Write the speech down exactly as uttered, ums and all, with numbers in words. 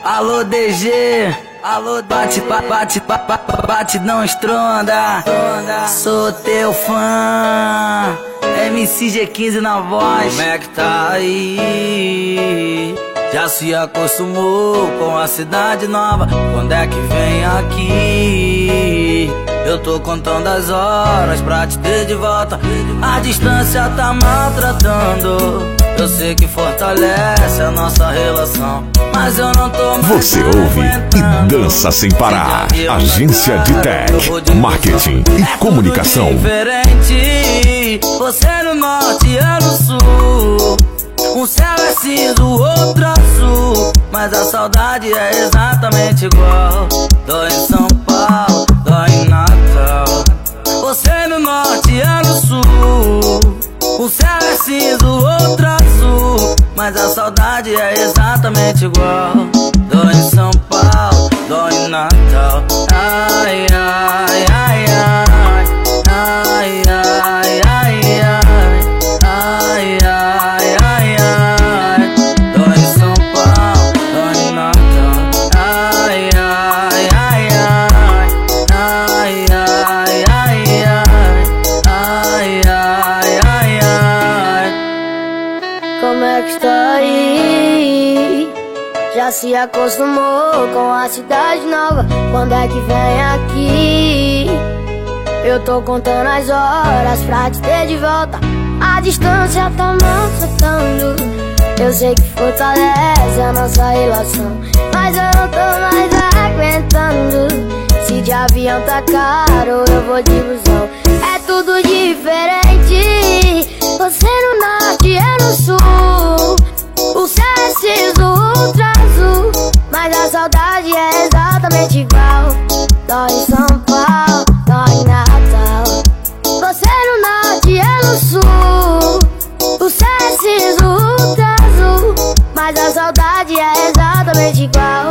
Alô D G, alô bate, bate, bate, bate, não estronda. Sou teu fã, M C G quinze na voz. Como é que tá aí? Já se acostumou com a cidade nova? Quando é que vem aqui? Eu tô contando as horas pra te ter de volta. A distância tá maltratando. Eu sei que fortalece a nossa relação, mas eu não tô mais. Você ouve e dança sem parar. Agência de Tech, Marketing e Comunicação. Diferente, você no norte e eu no sul. Um céu é cinza, o outro azul, mas a saudade é exatamente igual. Dói em São Paulo, dói em Natal. Você no norte e eu no sul. Um céu é cinza, o outro azul, mas a saudade é exatamente igual. Dói em São Paulo, dói em Natal. Ai, ai, ai, ai. Ai, ai, ai, ai. Ai, ai, ai, ai. Dói em São Paulo, dói em Natal. Ai, ai, ai, ai. Ai, ai, ai, ai. Ai, ai, ai, ai. Como é que está aí? Já se acostumou com a cidade nova? Quando é que vem aqui? Eu tô contando as horas pra te ter de volta. A distância tá maltratando. Eu sei que fortalece a nossa relação, mas eu não tô mais aguentando. Se de avião tá caro, eu vou de busão. É tudo diferente. Você no norte e eu no sul. O céu é cinza, o outro azul, mas a saudade é exatamente igual. Dói em São Paulo, dói em Natal. Você no norte e eu no sul. O céu é cinza, o outro azul, mas a saudade é exatamente igual.